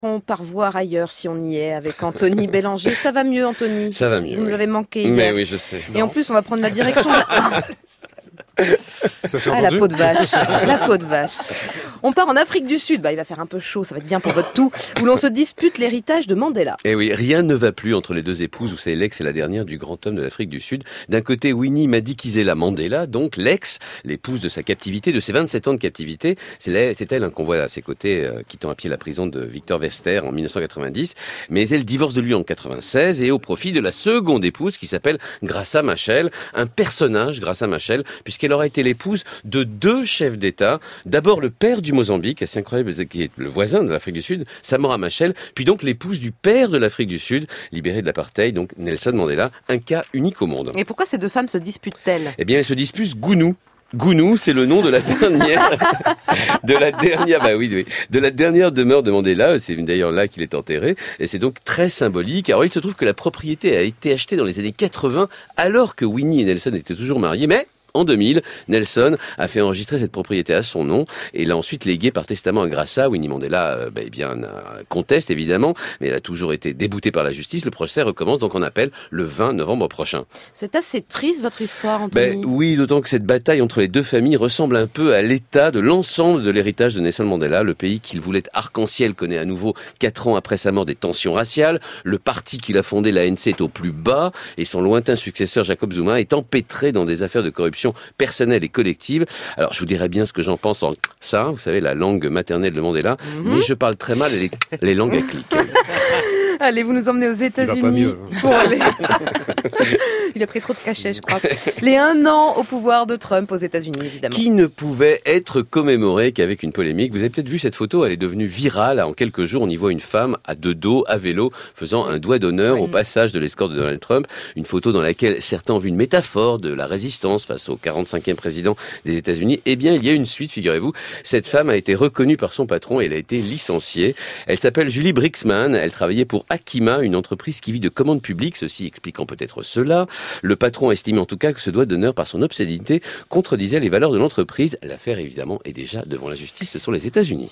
On part voir ailleurs si on y est avec Anthony Bélanger. Ça va mieux, Anthony? Ça va mieux. Vous nous avez manqué hier. Mais oui, je sais. Et en plus, on va prendre la direction. Ça s'est La entendu peau de vache. La peau de vache. On part en Afrique du Sud. Il va faire un peu chaud, ça va être bien pour votre toux. Où l'on se dispute l'héritage de Mandela. Et oui, rien ne va plus entre les deux épouses. Vous savez, l'ex et la dernière du grand homme de l'Afrique du Sud. D'un côté, Winnie Madikizela Mandela, donc l'ex, l'épouse de sa captivité, de ses 27 ans de captivité. C'est elle qu'on voit à ses côtés, quittant à pied la prison de Victor Verster en 1990. Mais elle divorce de lui en 96 et au profit de la seconde épouse qui s'appelle Graça Machel. Un personnage, Graça Machel, puisqu'elle aura été l'épouse de deux chefs d'État. D'abord le père du Mozambique, assez incroyable, qui est le voisin de l'Afrique du Sud, Samora Machel, puis donc l'épouse du père de l'Afrique du Sud, libéré de l'apartheid, donc Nelson Mandela, un cas unique au monde. Et pourquoi ces deux femmes se disputent-elles? Eh bien, elles se disputent Gounou. Gounou, c'est le nom de la dernière demeure de Mandela. C'est d'ailleurs là qu'il est enterré. Et c'est donc très symbolique. Alors, il se trouve que la propriété a été achetée dans les années 80, alors que Winnie et Nelson étaient toujours mariés, mais en 2000, Nelson a fait enregistrer cette propriété à son nom et l'a ensuite léguée par testament à Graça. Winnie Mandela conteste évidemment, mais elle a toujours été déboutée par la justice. Le procès recommence donc en appel le 20 novembre prochain. C'est assez triste votre histoire, Anthony. Oui, d'autant que cette bataille entre les deux familles ressemble un peu à l'état de l'ensemble de l'héritage de Nelson Mandela. Le pays qu'il voulait arc-en-ciel connaît à nouveau 4 ans après sa mort des tensions raciales. Le parti qu'il a fondé, l'ANC, est au plus bas et son lointain successeur Jacob Zuma est empêtré dans des affaires de corruption personnelle et collective. Alors, je vous dirais bien ce que j'en pense en ça, vous savez, la langue maternelle de Mandela, mais je parle très mal les langues à clics. Allez, vous nous emmenez aux États-Unis pour aller. Il a pris trop de cachets, je crois. Les 1 an au pouvoir de Trump aux États-Unis, évidemment. Qui ne pouvait être commémoré qu'avec une polémique. Vous avez peut-être vu cette photo, elle est devenue virale. En quelques jours, on y voit une femme à deux dos, à vélo, faisant un doigt d'honneur au passage de l'escorte de Donald Trump. Une photo dans laquelle certains ont vu une métaphore de la résistance face au 45e président des États-Unis. Eh bien, il y a une suite, figurez-vous. Cette femme a été reconnue par son patron et elle a été licenciée. Elle s'appelle Julie Brixman. Elle travaillait pour Akima, une entreprise qui vit de commandes publiques, ceci expliquant peut-être cela. Le patron estime en tout cas que ce doigt d'honneur, par son obscénité, contredisait les valeurs de l'entreprise. L'affaire, évidemment, est déjà devant la justice sur les États-Unis.